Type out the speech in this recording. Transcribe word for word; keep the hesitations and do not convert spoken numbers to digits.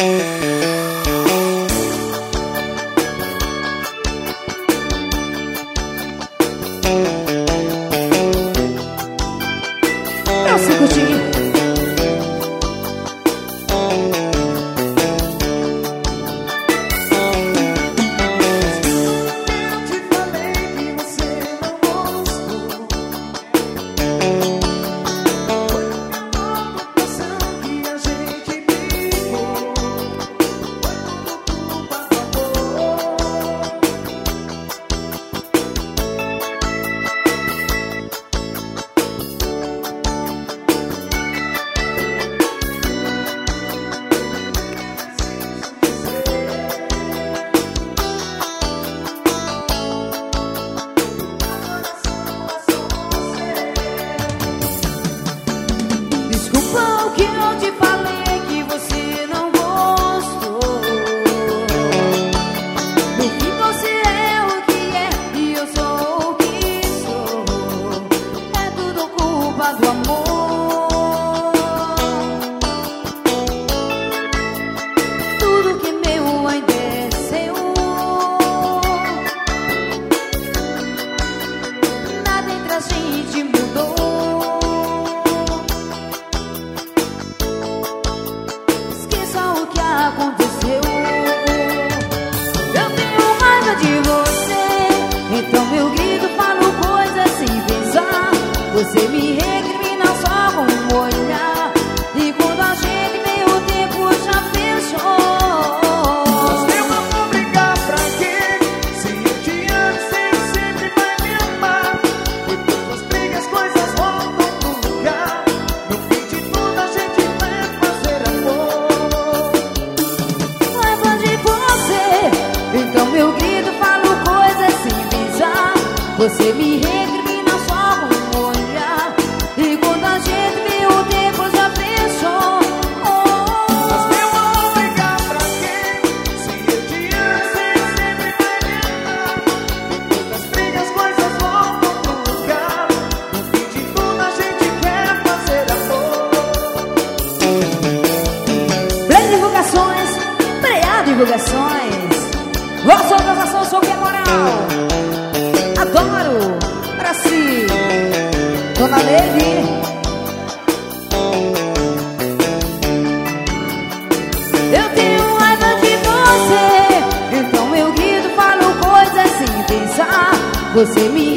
Eu sei curtir. Desculpa o que eu te falei que você não gostou. No fim você é o que é e eu sou o que sou. É tudo culpa do amor. Tudo que meu ainda é seu. Nada entre a gente mudou. Aconteceu. Eu tenho raiva de você, então eu grito, falo coisas sem pensar. Você me recrimina só com um olhar, e quando a gente vê o tempo já fechou. Mas eu não vou brigar pra quê? Se eu te amo, você sempre vai me amar. Depois das brigas, coisas voltam pro lugar. No fim de tudo a gente vai fazer amor. Então eu grito, falo coisas sem pensar. Você me recrimina só com um olhar, e quando a gente vê o tempo já fechou. Oh. Mas eu não vou brigar pra quê? Se eu te amo, você sempre vai me amar. Depois das brigas, coisas voltam pro lugar. No fim de tudo a gente quer fazer amor. Play Divulgações, Preá Divulgações. Vossa organização, sou que é moral. Adoro. Pra si, Dona Levi. Eu tenho raiva de você, então eu grito, falo coisas sem pensar. Você me